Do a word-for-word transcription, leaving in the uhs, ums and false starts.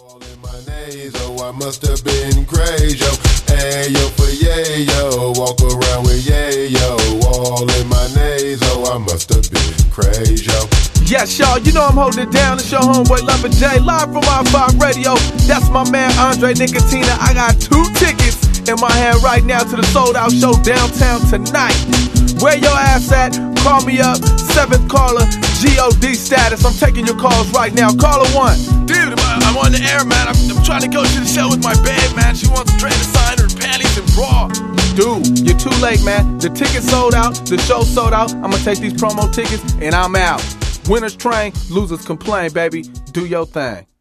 All in my nasal, I must have been crazy, yo. Ayo for yayo, walk around with yayo. All in my nasal, I must have been crazy, yo. Yes, y'all, you know I'm holding it down. It's your homeboy Lover J, live from I five Radio. That's my man Andre Nicotina. I got two tickets in my hand right now to the sold out show downtown tonight. Where your ass at? Call me up, seventh caller, G O D status. I'm taking your calls right now. Caller one. Dude, I'm on the air, man. I'm, I'm trying to go to the show with my babe, man. She wants to trade a sign her panties and bra. Dude, you're too late, man. The ticket's sold out, the show's sold out. I'm gonna take these promo tickets and I'm out. Winners train, losers complain, baby. Do your thing.